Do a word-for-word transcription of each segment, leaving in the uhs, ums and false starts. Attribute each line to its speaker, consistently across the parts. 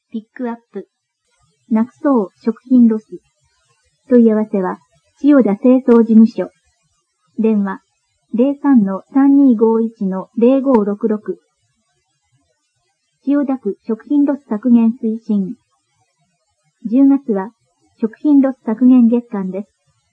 Speaker 1: ピックアップ。なくそう食品ロス。問い合わせは、千代田清掃事務所。電話、ゼロさんのさんにーごーいちのゼロごーろくろく。千代田区食品ロス削減推進。じゅうがつは、食品ロス削減月間です。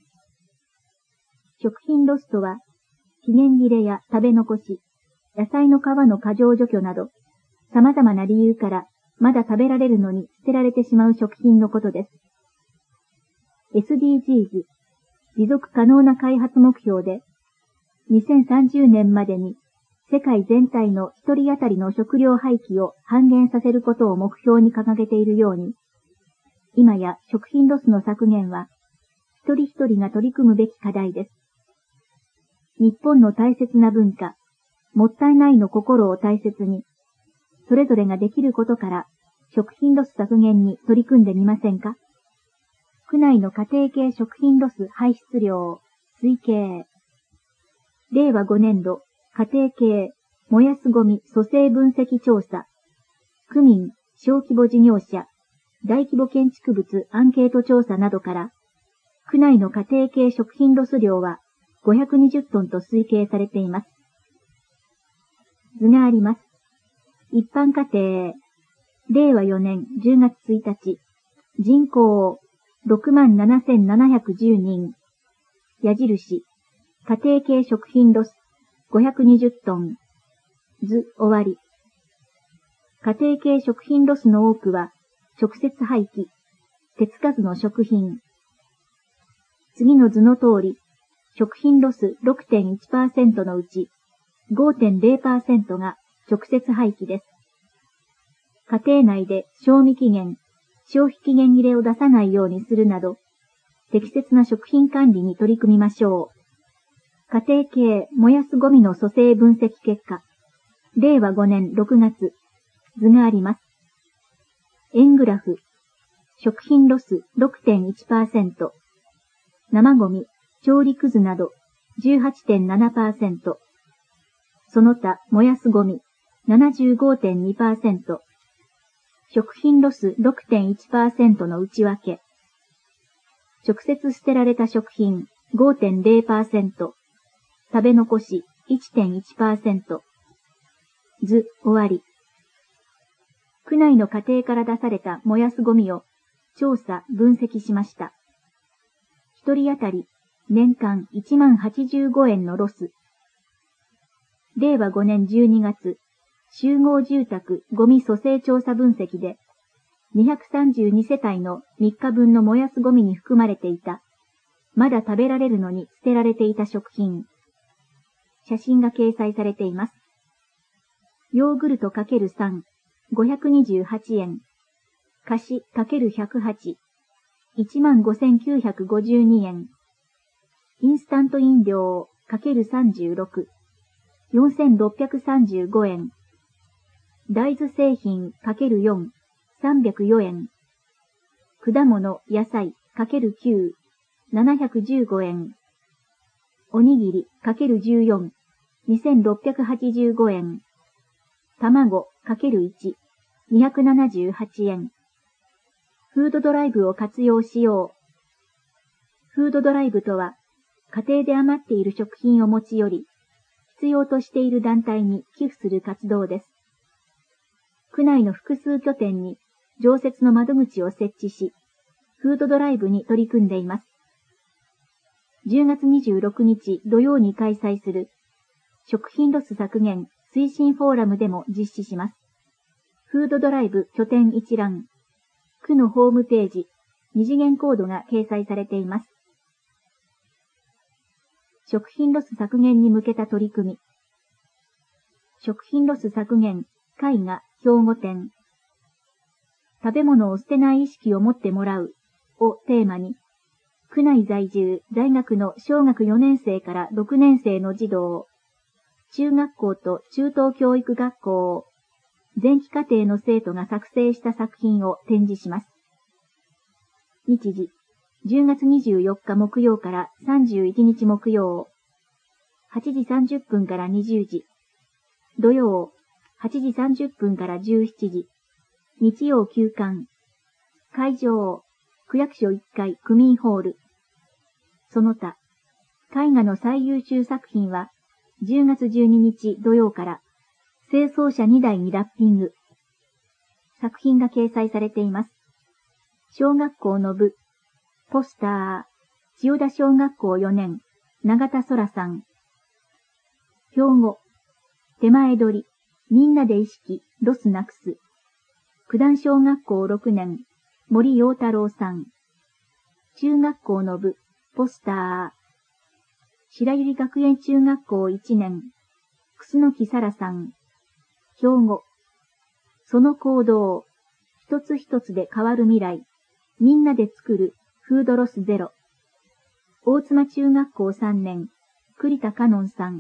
Speaker 1: 食品ロスとは、期限切れや食べ残し、野菜の皮の過剰除去など、様々な理由から、まだ食べられるのに捨てられてしまう食品のことです。エスディージーズ、持続可能な開発目標で、にせんさんじゅうねんまでに世界全体の一人当たりの食料廃棄を半減させることを目標に掲げているように、今や食品ロスの削減は、一人一人が取り組むべき課題です。日本の大切な文化、もったいないの心を大切に、それぞれができることから食品ロス削減に取り組んでみませんか？区内の家庭系食品ロス排出量推計。れいわごねんど家庭系燃やすゴミ組成分析調査。区民、小規模事業者、大規模建築物アンケート調査などから、区内の家庭系食品ロス量はごひゃくにじゅっトンと推計されています。図があります。一般家庭、れいわよねんじゅうがつついたち、人口ろくまんななせんななひゃくじゅうにん、矢印、家庭系食品ロスごひゃくにじゅっトン、図終わり。家庭系食品ロスの多くは、直接廃棄、手つかずの食品。次の図の通り、食品ロス ろくてんいちパーセント のうち ごてんゼロパーセント が直接廃棄です。家庭内で賞味期限、消費期限切れを出さないようにするなど、適切な食品管理に取り組みましょう。家庭系燃やすゴミの組成分析結果、れいわごねんろくがつ、図があります。円グラフ、食品ロス ろくてんいちパーセント、生ゴミ、調理くずなど じゅうはちてんななパーセント、その他燃やすゴミ ななじゅうごてんにパーセント、食品ロス ろくてんいちパーセント の内訳。直接捨てられた食品 ごてんゼロパーセント、食べ残し いちてんいちパーセント。図終わり。区内の家庭から出された燃やすゴミを調査分析しました。一人当たり年間いちまんはちじゅうごえんのロス。れいわごねんじゅうにがつ、集合住宅ゴミ組成調査分析で、にひゃくさんじゅうにせたいのみっかぶんの燃やすゴミに含まれていた、まだ食べられるのに捨てられていた食品。写真が掲載されています。ヨーグルト かけるさん、ごひゃくにじゅうはちえん。菓子 かけるひゃくはち、いちまんごせんきゅうひゃくごじゅうにえん。インスタント飲料 かけるさんじゅうろく、よんせんろっぴゃくさんじゅうごえん。大豆製品 かけるよん、さんびゃくよえん。果物、野菜 かけるきゅう、ななひゃくじゅうごえん。おにぎり かけるじゅうよん、にせんろっぴゃくはちじゅうごえん。卵 かけるいち、にひゃくななじゅうはちえん。フードドライブを活用しよう。フードドライブとは、家庭で余っている食品を持ち寄り、必要としている団体に寄付する活動です。区内の複数拠点に常設の窓口を設置し、フードドライブに取り組んでいます。じゅうがつにじゅうろくにち土曜に開催する食品ロス削減推進フォーラムでも実施します。フードドライブ拠点一覧。区のホームページ、二次元コードが掲載されています。食品ロス削減に向けた取り組み。食品ロス削減、絵画、兵庫店。食べ物を捨てない意識を持ってもらうをテーマに、区内在住、在学の小学よねんせいからろくねんせいの児童、中学校と中等教育学校、前期課程の生徒が作成した作品を展示します。日時、じゅうがつにじゅうよっか木曜からさんじゅういちにち木曜、はちじさんじゅっぷんからにじゅうじ、土曜、はちじさんじゅっぷんからじゅうしちじ、 日曜休館。会場、区役所いっかい区民ホール。その他、絵画の最優秀作品は、じゅうがつじゅうににち土曜から、清掃車にだいにラッピング。作品が掲載されています。小学校の部、ポスター、千代田小学校よねん、永田空さん。標語、手前取り、みんなで意識、ロスなくす。九段小学校ろくねん、森陽太郎さん。中学校の部、ポスター。白百合学園中学校いちねん、楠木沙羅さん。標語、その行動、一つ一つで変わる未来、みんなで作る、フードロスゼロ。大妻中学校さんねん、栗田香音さん。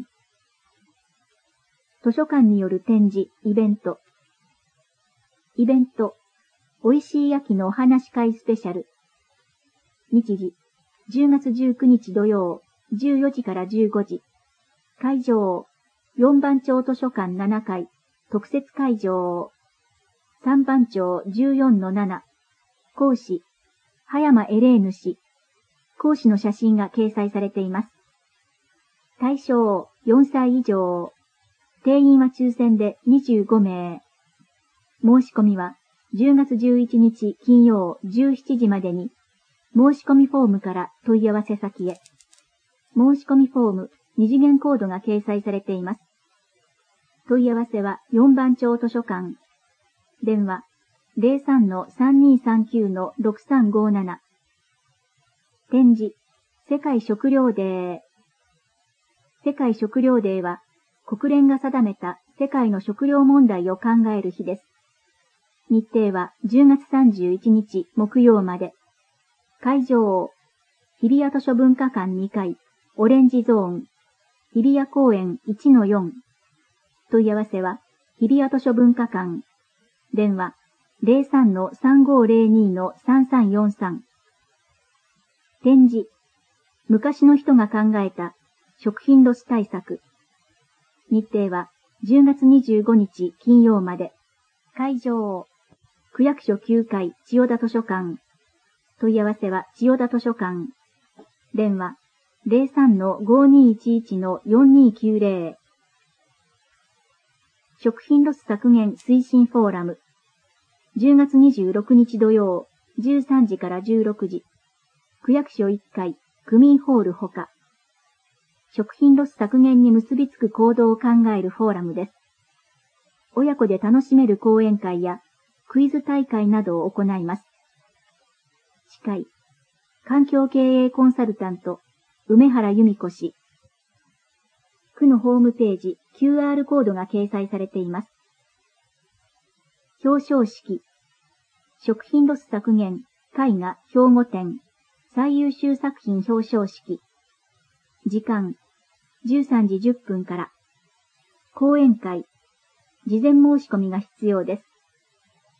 Speaker 1: 図書館による展示、イベント。イベント、おいしい秋のお話会スペシャル。日時、じゅうがつじゅうくにち土曜、じゅうよじからじゅうごじ。会場、よんばん町図書館ななかい、特設会場。さんばん町 じゅうよんのなな。講師、葉山エレーヌ氏。講師の写真が掲載されています。対象、よんさい以上。定員は抽選でにじゅうごめい。申し込みはじゅうがつじゅういちにち金曜じゅうしちじまでに、申し込みフォームから問い合わせ先へ。申し込みフォーム、二次元コードが掲載されています。問い合わせはよんばん町図書館。電話 ゼロさんのさんにーさんきゅうのろくさんごーなな。展示、世界食糧デー。世界食糧デーは、国連が定めた世界の食糧問題を考える日です。日程はじゅうがつさんじゅういちにち木曜まで。会場、日比谷図書文化館にかい、オレンジゾーン、日比谷公園 いちのよん。問い合わせは、日比谷図書文化館。電話、ゼロさんのさんごーぜろにのさんさんよんさん。展示、昔の人が考えた食品ロス対策。日程はじゅうがつにじゅうごにち金曜まで。会場、区役所きゅうかい千代田図書館。問い合わせは千代田図書館。電話、ゼロさんのごーにーいちいちのよんにーきゅうぜろ。食品ロス削減推進フォーラム。じゅうがつにじゅうろくにち土曜、じゅうさんじからじゅうろくじ。区役所いっかい、区民ホールほか。食品ロス削減に結びつく行動を考えるフォーラムです。親子で楽しめる講演会やクイズ大会などを行います。司会、環境経営コンサルタント、梅原由美子氏。区のホームページ、キューアール コードが掲載されています。表彰式、食品ロス削減、絵画兵庫展、最優秀作品表彰式。時間、じゅうさんじじゅっぷんから。講演会、事前申し込みが必要です。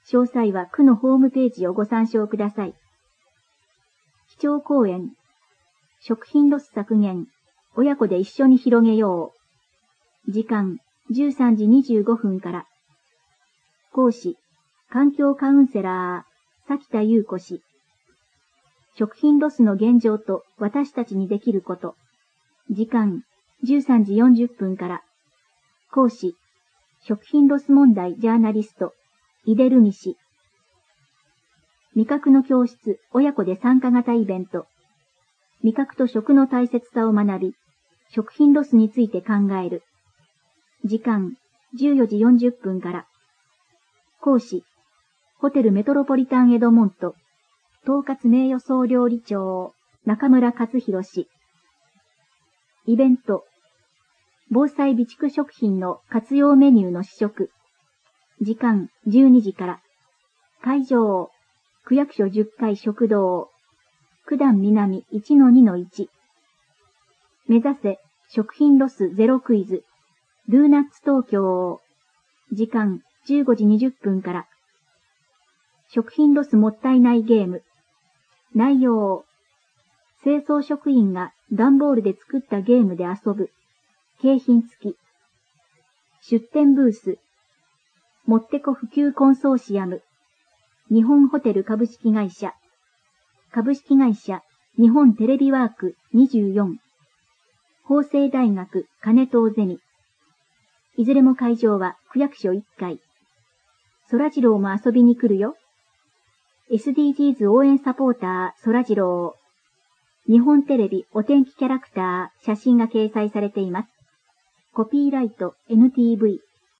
Speaker 1: 詳細は区のホームページをご参照ください。基調講演、食品ロス削減、親子で一緒に広げよう。時間、じゅうさんじにじゅうごふんから。講師、環境カウンセラー、崎田優子氏。食品ロスの現状と私たちにできること。時間、じゅうさんじよんじゅっぷんから。講師、食品ロス問題ジャーナリスト、井出留美氏。味覚の教室、親子で参加型イベント。味覚と食の大切さを学び、食品ロスについて考える。時間、じゅうよじよんじゅっぷんから。講師、ホテルメトロポリタンエドモント、統括名誉総料理長、中村勝弘氏。イベント、防災備蓄食品の活用メニューの試食。時間、じゅうにじから。会場、区役所じゅっかい食堂、九段南 いちのにのいち。目指せ、食品ロスゼロクイズ、ルーナッツ東京。時間、じゅうごじにじゅっぷんから。食品ロスもったいないゲーム。内容、清掃職員が段ボールで作ったゲームで遊ぶ。景品付き。出展ブース。もってこ普及コンソーシアム。 日本ホテル株式会社、株式会社日本テレビワークにじゅうよん、法政大学金藤ゼミ。いずれも会場は区役所いっかい。そらジローも遊びに来るよ。エスディージーズ 応援サポーターそらジロー。日本テレビお天気キャラクター写真が掲載されています。コピーライト エヌティーブイ